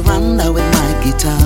veranda with my guitar.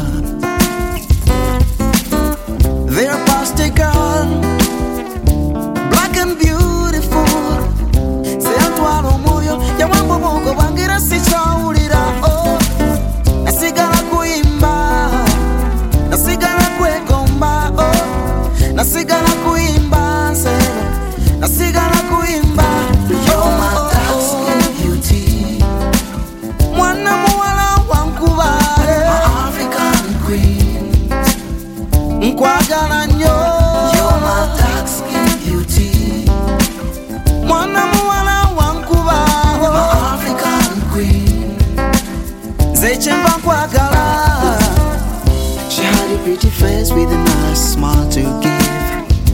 There passed a girl, black and beautiful. Se atwala omwoyo yawamba bongo bangira sikyawulira. Oh, nasigala kuyimba, nasigala kwegomba. Oh, nasigala kuyimba nsero, nasigala kuyimba. You're my dark skin beauty, mwana muwala wankuba, my African queen, nkwagala nnyo. You're my dark skin beauty, mwana muwala wankuba, my African queen, zekyenva nkwagala. She had a pretty face with a nice smile to give.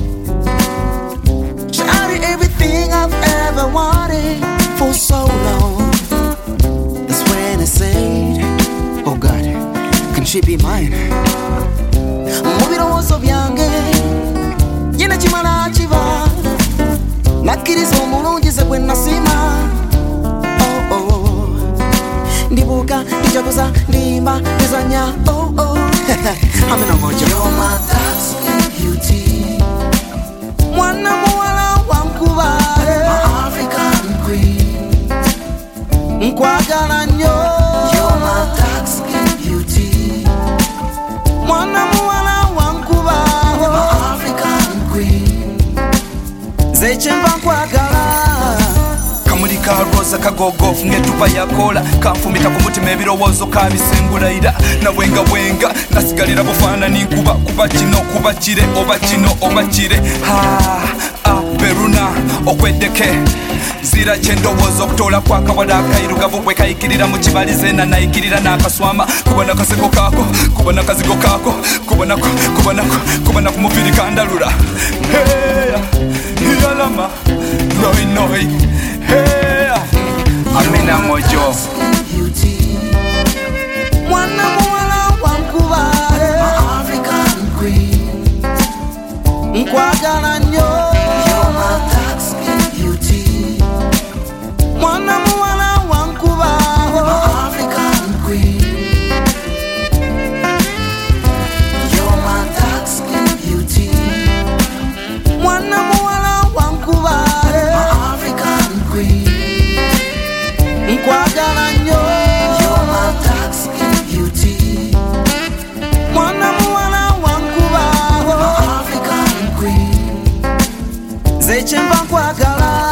She had everything I've ever wanted for so long. That's when I said, oh God, can she be mine? Mubirowozo byange yena kimala kiba, nakkiriza omulungi ze gwe nasima. Oh oh, ndibuuka ndijaguza ndimba ndizanya. Oh oh, I'm in a mojo. You're my dark skin beauty, mwana muwala wankuba, my African queen, nkwagala nnyo. You're my dark skin beauty, mwana muwala wankuba, my African queen, zekyenva nkwagala. Kamulika roza kagogofu ngetupa yakola, kanfumita ku mutima ebirowoozo kabisengulaira. Nawenga wenga nasigalira bufaananyi nkuba, kuba kino kuba kire, oba kino oba kire. Beruna okweddeke zira kyendowooza okutoola kwakawala akairugavu bwe kayikirira mu kibalize na nayikirira n'akaswama. Kubona kaseko kaako, kubona kazigo kaako, kubona ku mubiri kandalula. Yalama noi noi. Amina mojo, mwana muwala wankuba, my African queen, nkwagala nnyo. You're my dark skin beauty, mwana muwala wankuba, my African queen. You're my dark skin beauty, mwana muwala wankuba, my African queen, nkwagala nnyo. You're my dark skin beauty, mwana muwala wankuba, my African queen, zekyenva nkwagala.